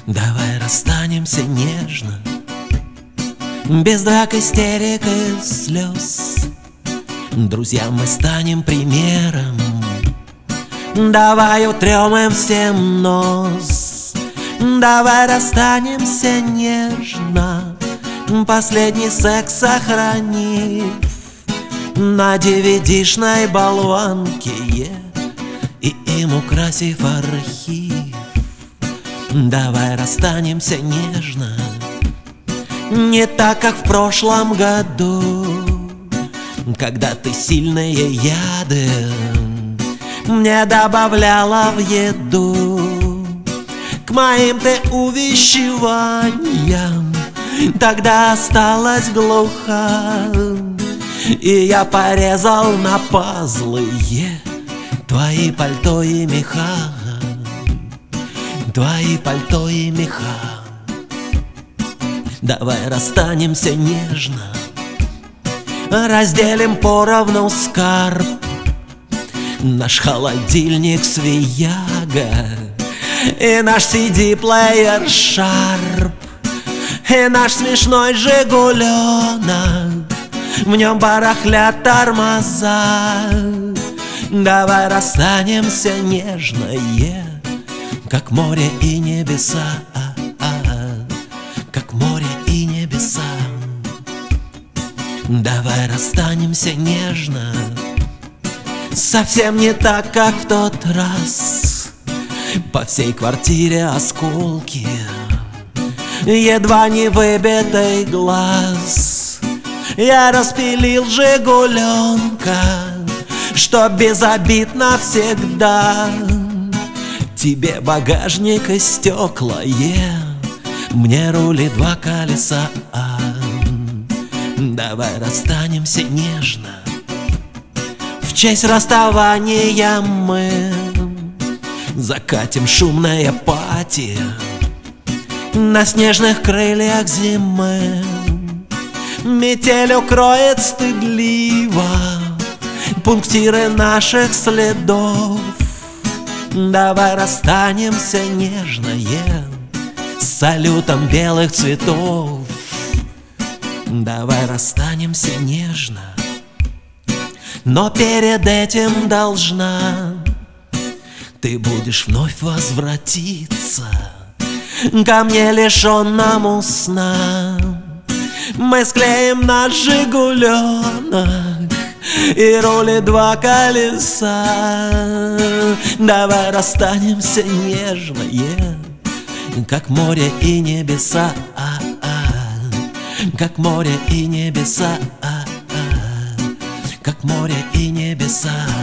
Давай расстанемся нежно, без драк, истерик и слез. Друзьям мы станем примером, давай утрем им всем нос. Давай расстанемся нежно, последний секс сохранив на DVD-шной болванке, и им украсив архив. Давай расстанемся нежно, не так, как в прошлом году, когда ты сильные яды мне добавляла в еду. К моим ты увещеваниям тогда осталась глуха, и я порезал на пазлы твои пальто и меха, твои пальто и меха. Давай расстанемся нежно, разделим поровну скарб, наш холодильник Свияга и наш CD-плеер Sharp, и наш смешной Жигуленок, в нем барахлят тормоза. Давай расстанемся нежно, как море и небеса, как море и небеса. Давай расстанемся нежно, совсем не так, как в тот раз. По всей квартире осколки, едва не выбитый глаз. Я распилил Жигуленка, что без обид навсегда. Тебе багажник и стекла, мне рули два колеса. Давай расстанемся нежно, в честь расставания мы закатим шумное пати на снежных крыльях зимы. Метель укроет стыдливо пунктиры наших следов. Давай расстанемся нежно, с салютом белых цветов. Давай расстанемся нежно, но перед этим должна ты будешь вновь возвратиться ко мне, лишенному сна. Мы склеим наш Жигуленок и рули два колеса. Давай расстанемся нежно, как море и небеса, как море и небеса, как море и небеса.